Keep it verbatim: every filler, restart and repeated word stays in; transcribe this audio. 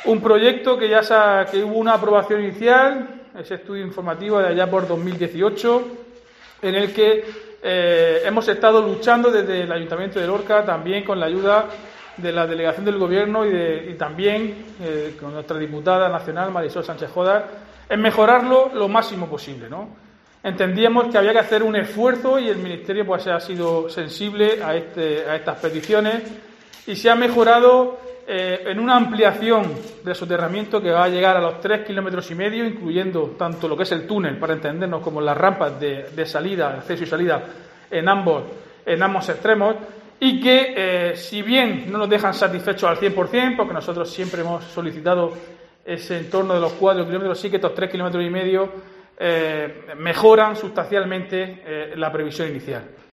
Un proyecto que ya se ha, que hubo una aprobación inicial, ese estudio informativo de allá por dos mil dieciocho, en el que eh, hemos estado luchando desde el Ayuntamiento de Lorca, también con la ayuda de la delegación del Gobierno y, de, y también eh, con nuestra diputada nacional, Marisol Sánchez Jodar, en mejorarlo lo máximo posible, ¿no? Entendíamos que había que hacer un esfuerzo y el Ministerio pues ha sido sensible a, este, a estas peticiones y se ha mejorado eh, en una ampliación del soterramiento que va a llegar a los tres kilómetros y medio, incluyendo tanto lo que es el túnel, para entendernos, como las rampas de, de salida, acceso y salida en ambos, en ambos extremos, y que, eh, si bien no nos dejan satisfechos al cien por cien, porque nosotros siempre hemos solicitado ese entorno de los cuatro kilómetros, sí que estos tres kilómetros y medio eh, mejoran sustancialmente eh, la previsión inicial.